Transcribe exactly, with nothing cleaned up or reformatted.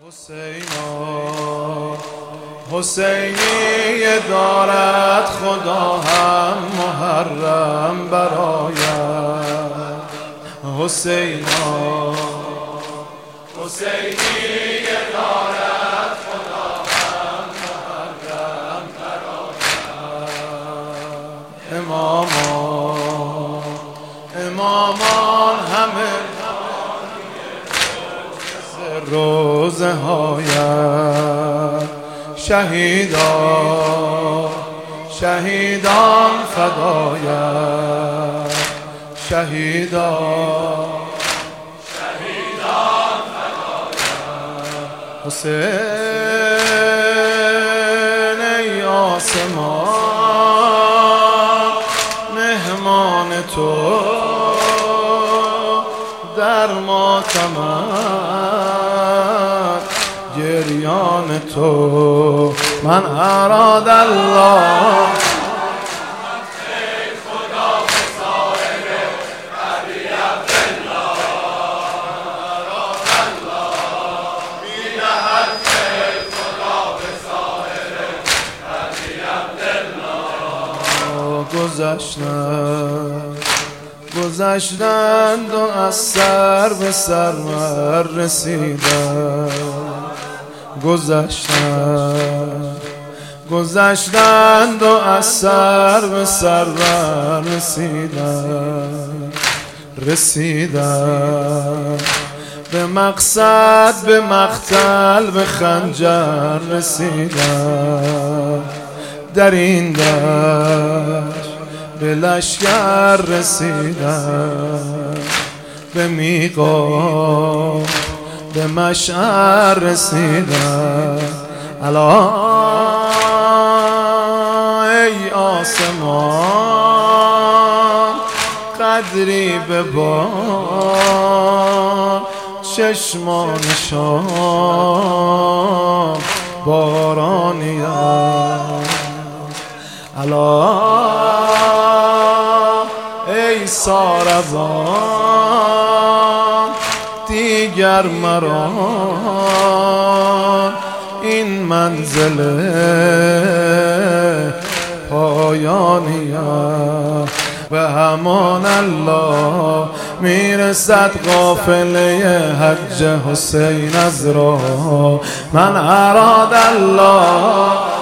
حسینا حسینی دارد خدا هم محرم برایت. حسینا حسینی دارد خدا هم محرم برایت. امامان امامان همه روزه هایت. شهیدان شهیدان فدایت. شهیدان شهیدان فدایت. حسین ای آسمان مهمان تو در ماتمت گریان تو. من اراد الله گذشتند گذشتند و از سر به سر رسیدند. گذشتند گذشتند و از سر به سر رسیدند. رسیدند به مقصد به مقتل به خنجر رسیدند. در این دشت به لشکر رسیدند. به میقات به مشعر رسیدند. الا ای آسمان قدری به بار چشمانشان بارانیان. الا ای ساربان دیگر مرا این منزل پایانیه. به همان الله میرسد قافله حج حسین از راه. من اراد الله